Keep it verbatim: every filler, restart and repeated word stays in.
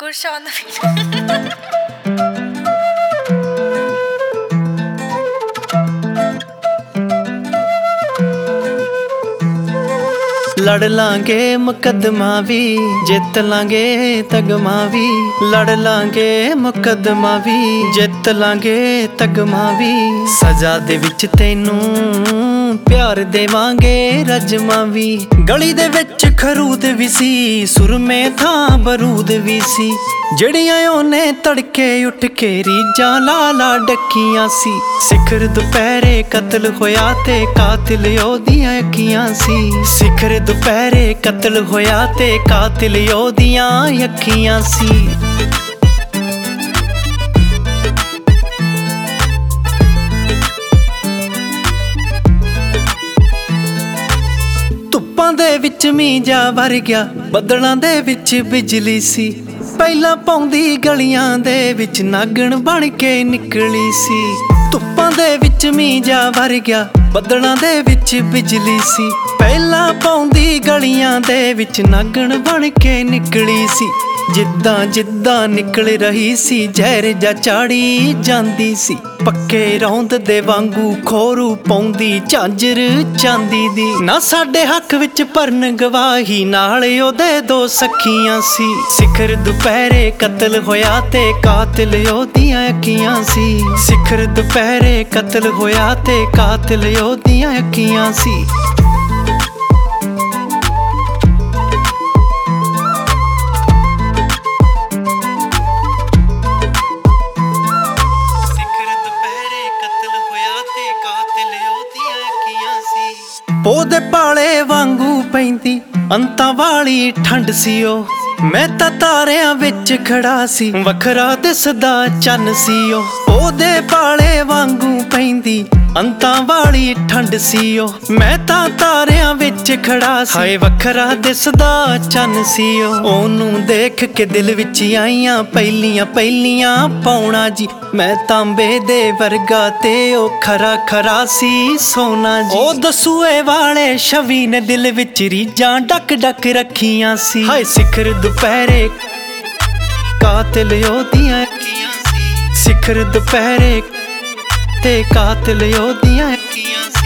Kurşanlı film. लड़ लांगे मुकदमा भी जित लांगे तगमा भी लड़ लांगे मुकदमा भी जित लांगे तगमा भी सजा दे विच तैनू प्यार देवांगे रजमा भी गली दे विच खरूद भी सी सुरमे था बरूद भी सी जड़ियां ओने तड़के उठ के रीजां ला ला डकियां सी सिखर दुपहरे कतल होया ते कातिल ओदियां अखियां सी सिखर दुपहरे कतल होया ते कातिल ओदियां अखियां सी ਧੁੱਪਾਂ ਦੇ ਵਿੱਚ ਮੀਂਹ ਜਾ ਵਰ ਗਿਆ ਬੱਦਲਾਂ ਦੇ ਵਿੱਚ ਬਿਜਲੀ ਸੀ ਪਹਿਲਾਂ ਪਾਉਂਦੀ ਗਲੀਆਂ ਦੇ ਵਿੱਚ ਨਾਗਣ ਬਣ ਕੇ ਨਿਕਲੀ ਸੀ ਧੁੱਪਾਂ ਦੇ ਵਿੱਚ ਮੀਂਹ ਜਾ ਵਰ ਗਿਆ ਬੱਦਲਾਂ ਦੇ ਵਿੱਚ ਬਿਜਲੀ ਸੀ ਪਹਿਲਾਂ ਪਾਉਂਦੀ ਗਲੀਆਂ ਦੇ ਵਿੱਚ ਨਾਗਣ ਬਣ ਕੇ ਨਿਕਲੀ ਸੀ ਜਿੱਦਾਂ ਜਿੱਦਾਂ ਨਿਕਲ ਰਹੀ ਸੀ ਜ਼ਹਿਰ ਜਾ ਚਾੜੀ ਜਾਂਦੀ ਸੀ ਪੱਕੇ ਰੌਂਦ ਦੇ ਵਾਂਗੂ ਖੋਰੂ ਪਾਉਂਦੀ ਝਾਂਜਰ ਚਾਂਦੀ ਦੀ ਨਾ ਸਾਡੇ ਹੱਕ ਵਿੱਚ ਭਰਨ ਗਵਾਹੀ ਨਾਲ ਉਹਦੇ ਦੋ ਸਖੀਆਂ ਸੀ ਸਿਖਰ ਦੁਪਹਿਰੇ ਕਤਲ ਹੋਇਆ ਤੇ ਕਾਤਿਲ ਉਹਦੀਆਂ ਅੱਖੀਆਂ ਸੀ ਸਿਖਰ ਦੁਪਹਿਰੇ ਕਤਲ ਹੋਇਆ ਤੇ ਕਾਤਿਲ ਉਹਦੀਆਂ ਅੱਖੀਆਂ ਸੀ ਉਹਦੇ ਪਾਲੇ ਵਾਂਗੂ ਪੈਂਦੀ ਅੰਤਾਂ ਵਾਲੀ ਠੰਡ ਸੀ ਉਹ ਮੈਂ ਤਾਂ ਤਾਰਿਆਂ ਵਿੱਚ ਖੜਾ ਸੀ ਵੱਖਰਾ ਦਿਸਦਾ ਚੰਨ ਸੀ ਉਹ ਉਹਦੇ ਪਾਲੇ ਵਾਂਗੂ ਪੈਂਦੀ ਅੰਤਾਂ ਵਾਲੀ ਠੰਡ ਸੀ ਉਹ ਮੈਂ ਤਾਂ ਤਾਰਿਆਂ ਵਿੱਚ ਖੜਾ ਸੀ ਹਾਏ ਵੱਖਰਾ ਦਿਸਦਾ ਚੰਨ ਸੀ ਉਹ ਉਹਨੂੰ ਦੇਖ ਕੇ ਦਿਲ ਵਿੱਚ ਆਈਆਂ ਪਹਿਲੀਆਂ ਪਹਿਲੀਆਂ ਪੌਣਾ ਜੀ ਮੈਂ ਤਾਂਬੇ ਦੇ ਵਰਗਾ ਤੇ ਉਹ ਖਰਾ ਖਰਾ ਸੀ ਸੋਨਾ ਜੀ ਉਹ ਦਸੂਏ ਵਾਲੇ ਛਵੀ ਨੇ ਦਿਲ ਵਿੱਚ ਰੀਜਾਂ ਡੱਕ ਡੱਕ ਰੱਖੀਆਂ ਸੀ ਹਾਏ ਸਿਖਰ ਦੁਪਹਿਰੇ ਕਾਤਿਲ ਉਹਦੀਆਂ ਅੱਖੀਆਂ ਸੀ ਸਿਖਰ ਦੁਪਹਿਰੇ ਤੇ ਕਾਤਿਲ ਉਹਦੀਆਂ ਅੱਖੀਆਂ ਸੀ